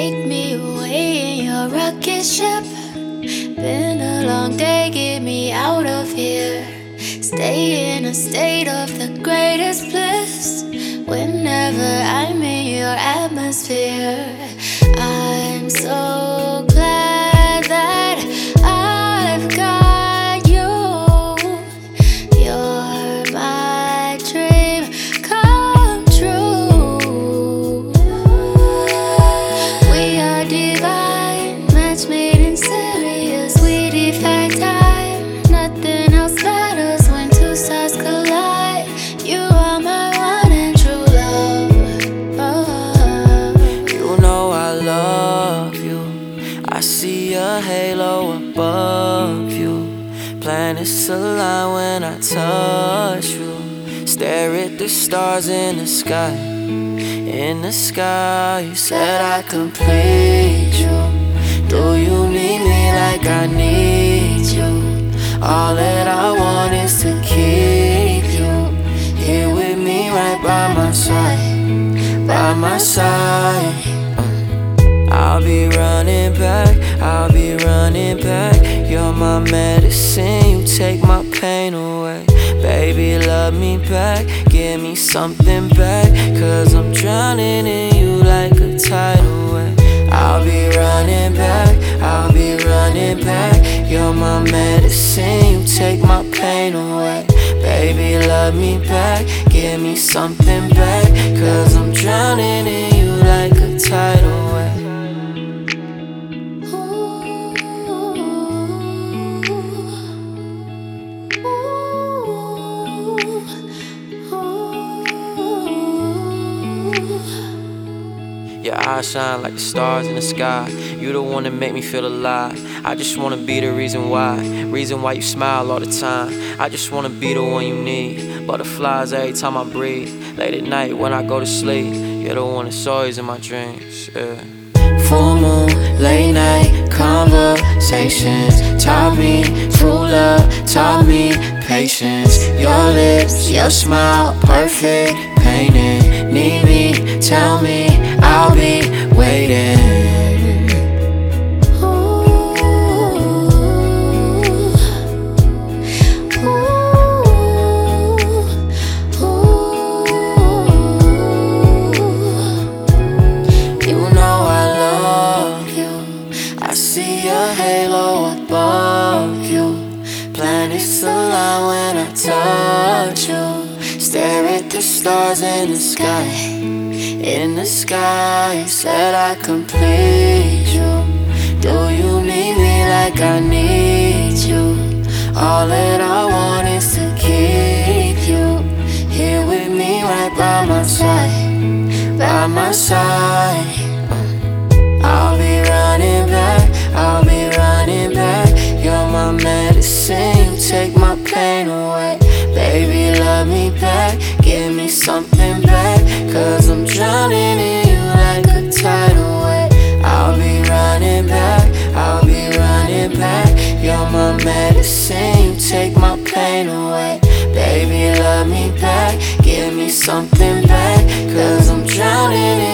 Take me away in your rocket ship. Been a long day, get me out of here. Stay in a state of the greatest bliss. Whenever I'm in your atmosphere, I'm so glad that I've got you. You're my dream come true. We are divine, match made in Sirius. We defy time, nothing else matters when two stars collide. You are my one and true love. You know I love you. I see a halo above you. Planets align when I touch you. Stare at the stars in the sky. In the sky, you said I complete you. Do you need me like I need you? All that I want is to keep you here with me, right by my side, by my side. I'll be running back, I'll be running back. You're my medicine, you take my pain away. Baby, love me back, give me something back, 'cause I'm drowning in you like a tidal wave. I'll be running back, I'll be running back. You're my medicine, you take my pain away. Baby, love me back, give me something back, 'cause I'm drowning in you like a tidal wave. Your eyes shine like the stars in the sky. You the one that make me feel alive. I just wanna be the reason why you smile all the time. I just wanna be the one you need. Butterflies every time I breathe. Late at night when I go to sleep, you're the one that's always in my dreams, yeah. Full moon, late night conversations taught me true love, taught me patience. Your lips, your smile, perfect painting. Need me, tell me, I'll be waiting. Halo above you. Planets align when I touch you. Stare at the stars in the sky. In the sky, you said I complete you. Do you need me like I need you? All that I want is to keep you here with me, right by my side, by my side. I'll be running back, I'll be running back. You're my medicine, you take my pain away. Baby, love me back, give me something back, 'cause I'm drowning in you like a tidal wave. I'll be running back, I'll be running back. You're my medicine, you take my pain away. Baby, love me back, give me something back, 'cause I'm drowning in you.